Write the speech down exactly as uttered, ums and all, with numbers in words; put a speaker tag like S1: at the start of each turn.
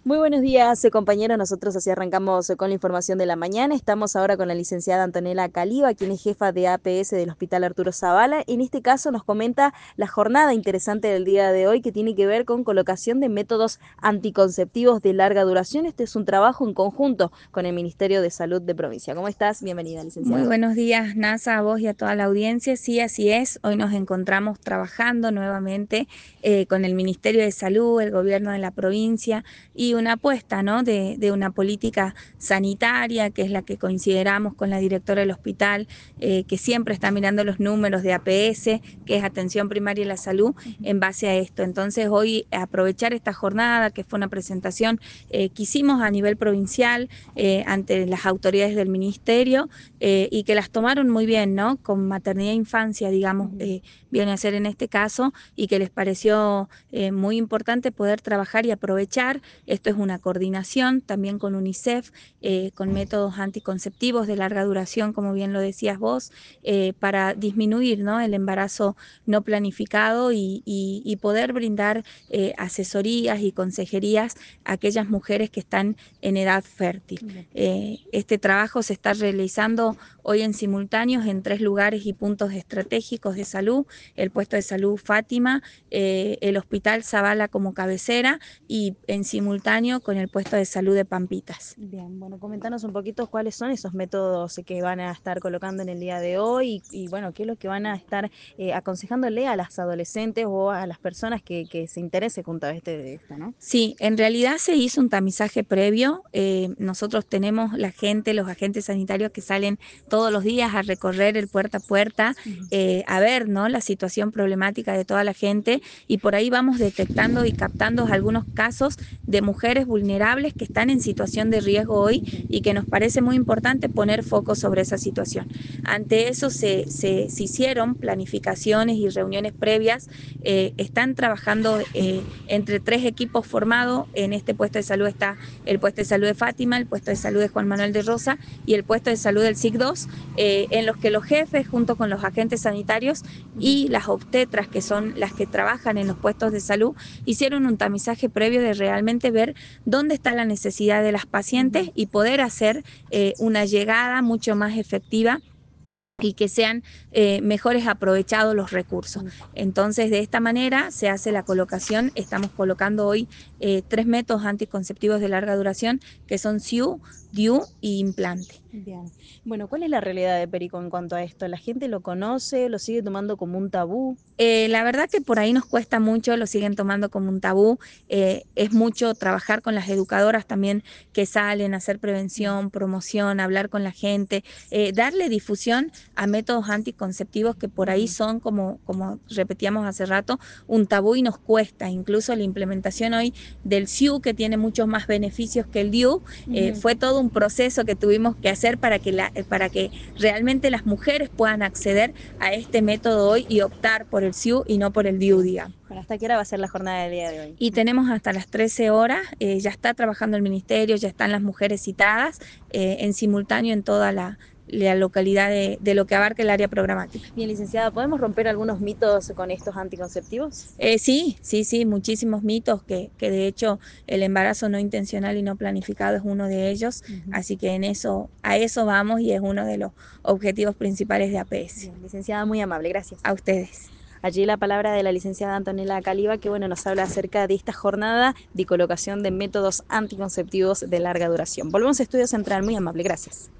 S1: Muy buenos días, eh, compañeros. Nosotros así arrancamos eh, con la información de la mañana. Estamos ahora con la licenciada Antonella Caliba, quien es jefa de A P S del Hospital Arturo Zavala. En este caso nos comenta la jornada interesante del día de hoy que tiene que ver con colocación de métodos anticonceptivos de larga duración. Este es un trabajo en conjunto con el Ministerio de Salud de provincia. ¿Cómo estás? Bienvenida,
S2: Muy
S1: licenciada.
S2: buenos días, NASA, a vos y a toda la audiencia. Sí, así es. Hoy nos encontramos trabajando nuevamente eh, con el Ministerio de Salud, el gobierno de la provincia y una apuesta, ¿no? de, de una política sanitaria, que es la que consideramos con la directora del hospital, eh, que siempre está mirando los números de A P S, que es Atención Primaria y la Salud, en base a esto. Entonces, hoy aprovechar esta jornada, que fue una presentación eh, que hicimos a nivel provincial eh, ante las autoridades del ministerio, eh, y que las tomaron muy bien, ¿no? Con maternidad e infancia, digamos, eh, viene a ser en este caso, y que les pareció eh, muy importante poder trabajar y aprovechar. Esto es una coordinación también con UNICEF, eh, con métodos anticonceptivos de larga duración, como bien lo decías vos, eh, para disminuir, ¿no? el embarazo no planificado y, y, y poder brindar eh, asesorías y consejerías a aquellas mujeres que están en edad fértil. Eh, este trabajo se está realizando hoy en simultáneos en tres lugares y puntos estratégicos de salud: el puesto de salud Fátima, eh, el hospital Zavala como cabecera, y en simultáneo con el puesto de salud de Pampitas.
S1: Bien, bueno, comentanos un poquito cuáles son esos métodos que van a estar colocando en el día de hoy y, y bueno, qué es lo que van a estar eh, aconsejándole a las adolescentes o a las personas que, que se interesen junto a este de esto, ¿no?
S2: Sí, en realidad se hizo un tamizaje previo. Eh, nosotros tenemos la gente, los agentes sanitarios que salen todos los días a recorrer el puerta a puerta,
S1: Ujú.
S2: eh, a ver, ¿no? la situación problemática de toda la gente, y por ahí vamos detectando y captando algunos casos de mujeres vulnerables que están en situación de riesgo hoy y que nos parece muy importante poner foco sobre esa situación. Ante eso se, se, se hicieron planificaciones y reuniones previas. Eh, están trabajando eh, entre tres equipos formados. En este puesto de salud está el puesto de salud de Fátima, el puesto de salud de Juan Manuel de Rosa y el puesto de salud del S I C dos, eh, en los que los jefes, junto con los agentes sanitarios y las obstetras, que son las que trabajan en los puestos de salud, hicieron un tamizaje previo de realmente ver dónde está la necesidad de las pacientes y poder hacer eh, una llegada mucho más efectiva y que sean eh, mejores aprovechados los recursos. Entonces, de esta manera se hace la colocación. Estamos colocando hoy eh, tres métodos anticonceptivos de larga duración, que son S I U, D I U y implante.
S1: Bien. Bueno, ¿cuál es la realidad de Perico en cuanto a esto? ¿La gente lo conoce, lo sigue tomando como un tabú?
S2: Eh, la verdad que por ahí nos cuesta mucho, lo siguen tomando como un tabú. Eh, es mucho trabajar con las educadoras también que salen a hacer prevención, promoción, hablar con la gente, eh, darle difusión a métodos anticonceptivos que por ahí
S1: Ujú.
S2: son, como, como repetíamos hace rato, un tabú, y nos cuesta. Incluso la implementación hoy del S I U, que tiene muchos más beneficios que el D I U, eh,
S1: Ujú.
S2: fue todo un proceso que tuvimos que hacer para que, la, para que realmente las mujeres puedan acceder a este método hoy y optar por el S I U y no por el D I U,
S1: Bien.
S2: digamos.
S1: Bueno, ¿hasta qué hora va a ser la jornada del día de hoy?
S2: Y tenemos hasta las trece horas. Eh, ya está trabajando el ministerio, ya están las mujeres citadas eh, en simultáneo en toda la, la localidad de, de lo que abarca el área programática.
S1: Bien, licenciada, ¿podemos romper algunos mitos con estos anticonceptivos?
S2: Eh, sí, sí, sí, muchísimos mitos, que, que de hecho el embarazo no intencional y no planificado es uno de ellos,
S1: Ujú.
S2: así que en eso, a eso vamos, y es uno de los objetivos principales de A P S.
S1: Bien, licenciada, muy amable, gracias.
S2: A ustedes.
S1: Allí la palabra de la licenciada Antonella Caliba, que bueno, nos habla acerca de esta jornada de colocación de métodos anticonceptivos de larga duración. Volvemos a Estudio Central, muy amable, gracias.